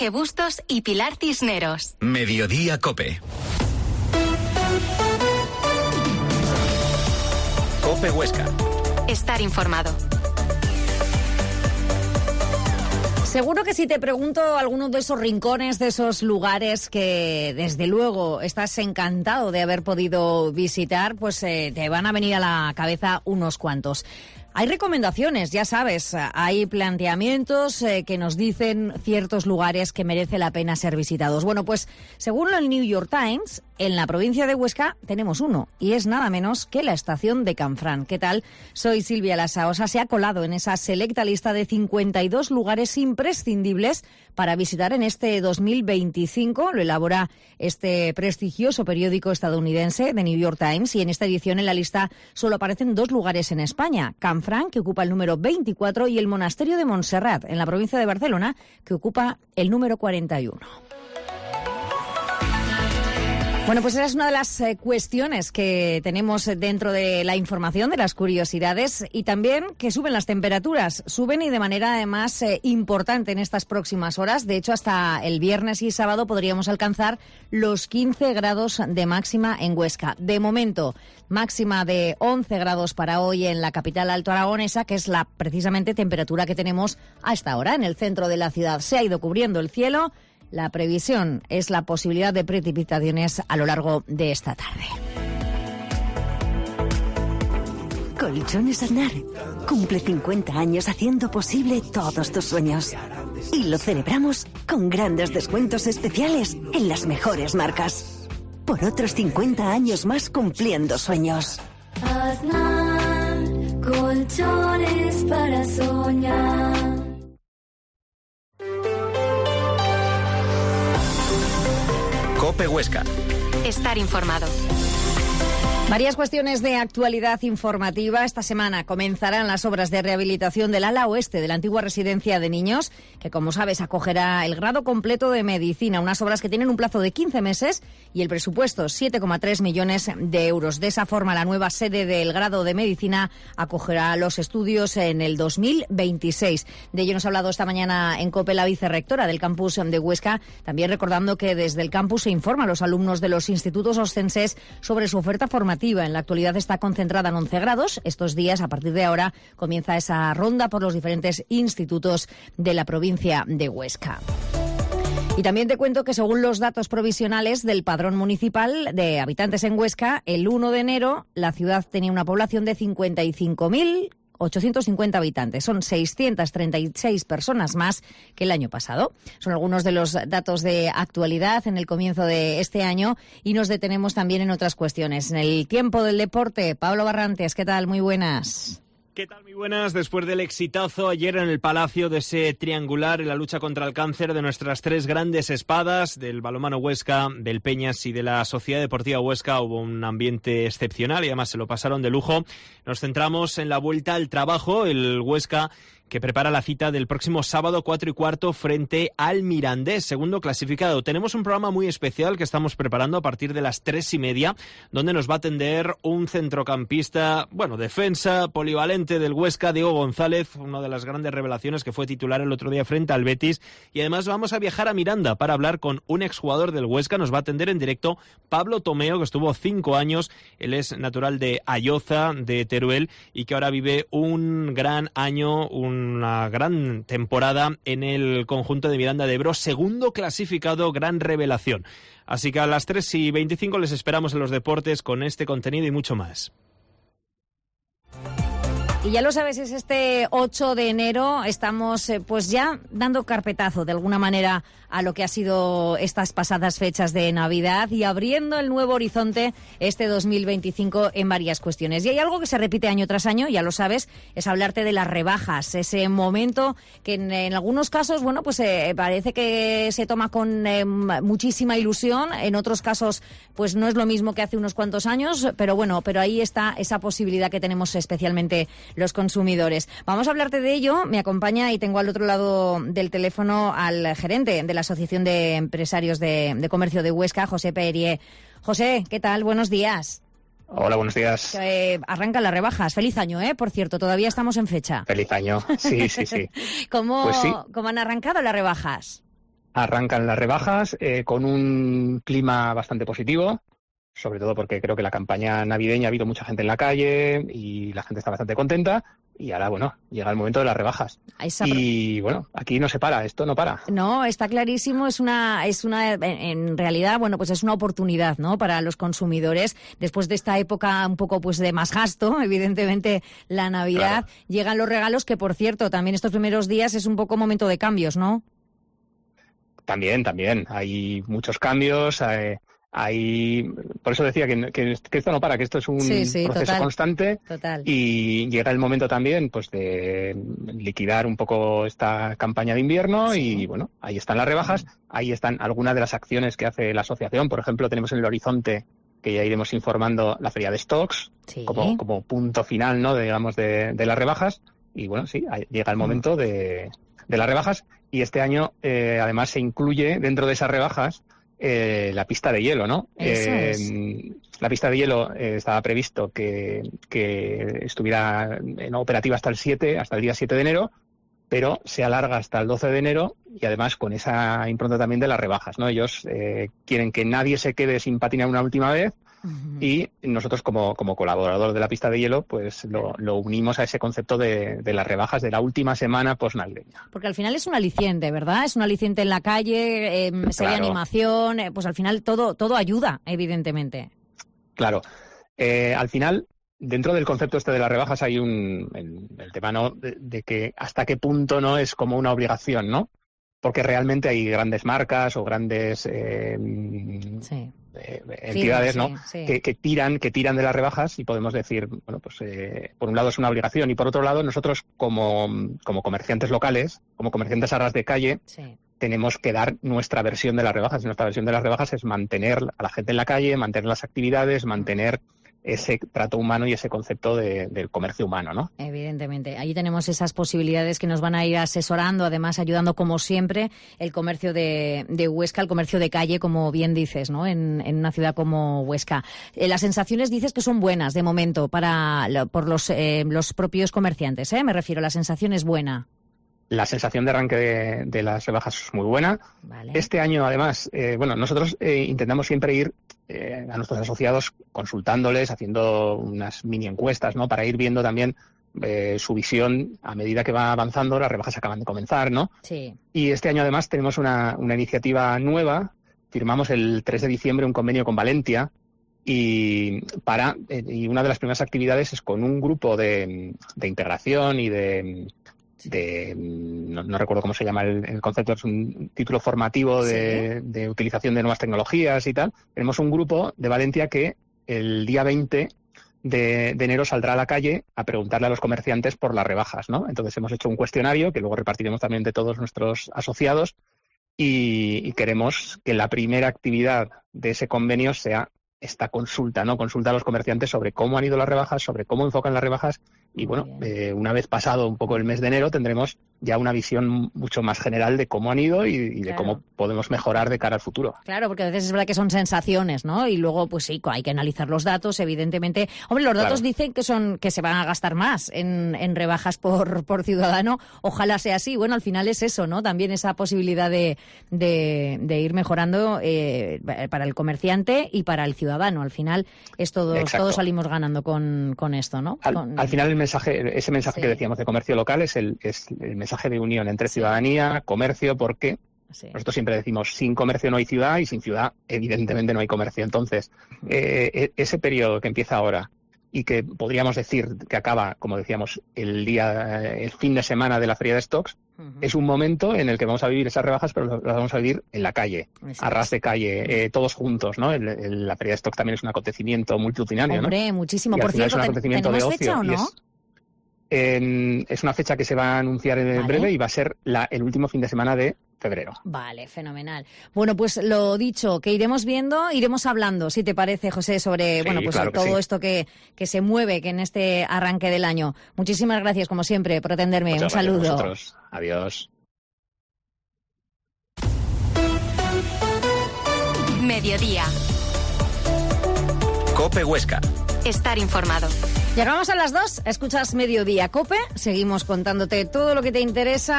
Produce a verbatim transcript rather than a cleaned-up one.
Bustos y Pilar Cisneros. Mediodía Cope. Cope Huesca. Estar informado. Seguro que si te pregunto alguno de esos rincones, de esos lugares que desde luego estás encantado de haber podido visitar, pues eh, te van a venir a la cabeza unos cuantos. Hay recomendaciones, ya sabes, hay planteamientos eh, que nos dicen ciertos lugares que merece la pena ser visitados. Bueno, pues según el New York Times, en la provincia de Huesca tenemos uno, y es nada menos que la estación de Canfrán. ¿Qué tal? Soy Silvia Lasaosa. Se ha colado en esa selecta lista de cincuenta y dos lugares imprescindibles para visitar en este dos mil veinticinco. Lo elabora este prestigioso periódico estadounidense, The New York Times, y en esta edición en la lista solo aparecen dos lugares en España: Canfrán, que ocupa el número veinticuatro, y el Monasterio de Montserrat, en la provincia de Barcelona, que ocupa el número cuarenta y uno. Bueno, pues esa es una de las eh, cuestiones que tenemos dentro de la información, de las curiosidades, y también que suben las temperaturas. Suben y de manera además eh, importante en estas próximas horas. De hecho, hasta el viernes y sábado podríamos alcanzar los quince grados de máxima en Huesca. De momento, máxima de once grados para hoy en la capital altoaragonesa, que es la precisamente temperatura que tenemos a esta hora en el centro de la ciudad. Se ha ido cubriendo el cielo. La previsión es la posibilidad de precipitaciones a lo largo de esta tarde. Colchones Aznar cumple cincuenta años haciendo posible todos tus sueños. Y lo celebramos con grandes descuentos especiales en las mejores marcas. Por otros cincuenta años más cumpliendo sueños. Aznar, colchones para soñar. Cope Huesca. Estar informado. Varias cuestiones de actualidad informativa. Esta semana comenzarán las obras de rehabilitación del ala oeste de la antigua residencia de niños, que, como sabes, acogerá el grado completo de medicina. Unas obras que tienen un plazo de quince meses y el presupuesto siete coma tres millones de euros. De esa forma, la nueva sede del grado de medicina acogerá los estudios en el dos mil veintiséis. De ello nos ha hablado esta mañana en COPE la vicerrectora del campus de Huesca, también recordando que desde el campus se informa a los alumnos de los institutos ostenses sobre su oferta formativa. En la actualidad está concentrada en once grados. Estos días, a partir de ahora, comienza esa ronda por los diferentes institutos de la provincia de Huesca. Y también te cuento que, según los datos provisionales del Padrón Municipal de Habitantes en Huesca, el uno de enero la ciudad tenía una población de cincuenta y cinco mil ochocientos cincuenta habitantes. Son seiscientas treinta y seis personas más que el año pasado. Son algunos de los datos de actualidad en el comienzo de este año, y nos detenemos también en otras cuestiones. En el tiempo del deporte, Pablo Barrantes, ¿qué tal? Muy buenas. ¿Qué tal? Muy buenas. Después del exitazo ayer en el Palacio de ese triangular en la lucha contra el cáncer de nuestras tres grandes espadas, del balonmano Huesca, del Peñas y de la Sociedad Deportiva Huesca, hubo un ambiente excepcional y además se lo pasaron de lujo. Nos centramos en la vuelta al trabajo, el Huesca, que prepara la cita del próximo sábado cuatro y cuarto frente al Mirandés, segundo clasificado. Tenemos un programa muy especial que estamos preparando a partir de las tres y media, donde nos va a atender un centrocampista, bueno, defensa, polivalente del Huesca, Diego González, una de las grandes revelaciones, que fue titular el otro día frente al Betis. Y además vamos a viajar a Miranda para hablar con un exjugador del Huesca. Nos va a atender en directo Pablo Tomeo, que estuvo cinco años, él es natural de Ayoza, de Teruel, y que ahora vive un gran año, un una gran temporada en el conjunto de Miranda de Ebro, segundo clasificado, gran revelación. Así que a las tres y veinticinco les esperamos en los deportes con este contenido y mucho más. Y ya lo sabes, es este ocho de enero, estamos eh, pues ya dando carpetazo de alguna manera a lo que ha sido estas pasadas fechas de Navidad y abriendo el nuevo horizonte este dos mil veinticinco en varias cuestiones. Y hay algo que se repite año tras año, ya lo sabes, es hablarte de las rebajas, ese momento que en, en algunos casos, bueno, pues eh, parece que se toma con eh, muchísima ilusión, en otros casos pues no es lo mismo que hace unos cuantos años, pero bueno, pero ahí está esa posibilidad que tenemos especialmente los consumidores. Vamos a hablarte de ello. Me acompaña y tengo al otro lado del teléfono al gerente de la Asociación de Empresarios de, de Comercio de Huesca, José Perier. José, ¿qué tal? Buenos días. Hola, buenos días. Eh, arrancan las rebajas. Feliz año, ¿eh? Por cierto, todavía estamos en fecha. Feliz año. Sí, sí, sí. ¿Cómo, pues sí. ¿Cómo han arrancado las rebajas? arrancan las rebajas eh, con un clima bastante positivo, sobre todo porque creo que la campaña navideña ha habido mucha gente en la calle y la gente está bastante contenta. Y ahora, bueno, llega el momento de las rebajas. Esa... Y, bueno, aquí no se para, esto no para. No, está clarísimo, es una, es una, en realidad, bueno, pues es una oportunidad, ¿no?, para los consumidores. Después de esta época un poco, pues, de más gasto, evidentemente, la Navidad, claro, llegan los regalos que, por cierto, también estos primeros días es un poco momento de cambios, ¿no? También, también. Hay muchos cambios, hay... Hay, por eso decía que, que, que esto no para, que esto es un sí, sí, proceso total, constante total. Y llega el momento también pues de liquidar un poco esta campaña de invierno sí. Y bueno, ahí están las rebajas, ahí están algunas de las acciones que hace la asociación. Por ejemplo, tenemos en el horizonte, que ya iremos informando, la feria de stocks sí. como, como punto final, ¿no?, de, digamos, de, de las rebajas. Y bueno, sí, llega el momento de, de las rebajas y este año eh, además se incluye dentro de esas rebajas Eh, la pista de hielo, ¿no? Eso eh, es. La pista de hielo eh, estaba previsto que, que estuviera no operativa hasta el siete, hasta el día siete de enero, pero se alarga hasta el doce de enero y además con esa impronta también de las rebajas, ¿no? Ellos eh, quieren que nadie se quede sin patinar una última vez. Uh-huh. Y nosotros como, como colaborador de la pista de hielo pues lo, lo unimos a ese concepto de, de las rebajas de la última semana posnavideña. Porque al final es un aliciente, ¿verdad? Es un aliciente en la calle, eh, se ve animación, eh, pues al final todo, todo ayuda, evidentemente. Claro. Eh, al final, dentro del concepto este de las rebajas hay un el, el tema, ¿no?, de, de que hasta qué punto no es como una obligación, ¿no? Porque realmente hay grandes marcas o grandes eh, sí. eh, entidades, sí, ¿no?, sí, sí. Que, que tiran que tiran de las rebajas y podemos decir, bueno, pues eh, por un lado es una obligación y por otro lado nosotros como, como comerciantes locales, como comerciantes a ras de calle, sí. tenemos que dar nuestra versión de las rebajas. Y nuestra versión de las rebajas es mantener a la gente en la calle, mantener las actividades, mantener ese trato humano y ese concepto de, del comercio humano, ¿no? Evidentemente. Allí tenemos esas posibilidades que nos van a ir asesorando, además ayudando, como siempre, el comercio de, de Huesca, el comercio de calle, como bien dices, ¿no?, en, en una ciudad como Huesca. Eh, las sensaciones dices que son buenas, de momento, para por los, eh, los propios comerciantes, ¿eh? Me refiero, la sensación es buena. La sensación de arranque de, de las rebajas es muy buena. Vale. Este año, además, eh, bueno, nosotros eh, intentamos siempre ir eh, a nuestros asociados consultándoles, haciendo unas mini encuestas, ¿no?, para ir viendo también eh, su visión a medida que va avanzando. Las rebajas acaban de comenzar, ¿no? Sí. Y este año, además, tenemos una, una iniciativa nueva. Firmamos el tres de diciembre un convenio con Valentia y para eh, y una de las primeras actividades es con un grupo de, de integración y de... de no, no recuerdo cómo se llama el, el concepto, es un título formativo de, sí. de utilización de nuevas tecnologías y tal. Tenemos un grupo de Valentia que el día veinte de, de enero saldrá a la calle a preguntarle a los comerciantes por las rebajas, ¿no? Entonces hemos hecho un cuestionario que luego repartiremos también de todos nuestros asociados y, y queremos que la primera actividad de ese convenio sea esta consulta, ¿no? Consulta a los comerciantes sobre cómo han ido las rebajas, sobre cómo enfocan las rebajas y, bueno, eh, una vez pasado un poco el mes de enero tendremos ya una visión mucho más general de cómo han ido y, y de claro. cómo podemos mejorar de cara al futuro. Claro, porque a veces es verdad que son sensaciones, ¿no? Y luego, pues sí, hay que analizar los datos, evidentemente. Hombre, los datos claro. dicen que son que se van a gastar más en, en rebajas por, por ciudadano. Ojalá sea así. Bueno, al final es eso, ¿no? También esa posibilidad de, de, de ir mejorando eh, para el comerciante y para el ciudadano. Al final es todos, todos salimos ganando con, con esto, ¿no? Al, con... al final el mensaje, ese mensaje sí. que decíamos de comercio local es el, es el mensaje de unión entre sí. ciudadanía, comercio, porque sí. nosotros siempre decimos sin comercio no hay ciudad y sin ciudad evidentemente no hay comercio. Entonces, eh, ese periodo que empieza ahora y que podríamos decir que acaba, como decíamos, el día, el fin de semana de la feria de stocks, uh-huh. es un momento en el que vamos a vivir esas rebajas, pero las vamos a vivir en la calle, Exacto. a ras de calle, eh, todos juntos, ¿no? El, el, la feria de stocks también es un acontecimiento multitudinario, Hombre, ¿no? muchísimo. Y Por cierto, es un acontecimiento ¿tenemos de ocio, fecha o no? Es, eh, es una fecha que se va a anunciar en vale. breve y va a ser la, el último fin de semana de febrero. Vale, fenomenal. Bueno, pues lo dicho, que iremos viendo, iremos hablando, si te parece, José, sobre sí, bueno, pues claro todo sí. esto que, que se mueve que en este arranque del año. Muchísimas gracias, como siempre, por atenderme. Muchas Un saludo. Gracias a vosotros. Adiós. Mediodía. COPE Huesca. Estar informado. Llegamos a las dos, escuchas Mediodía COPE, seguimos contándote todo lo que te interesa.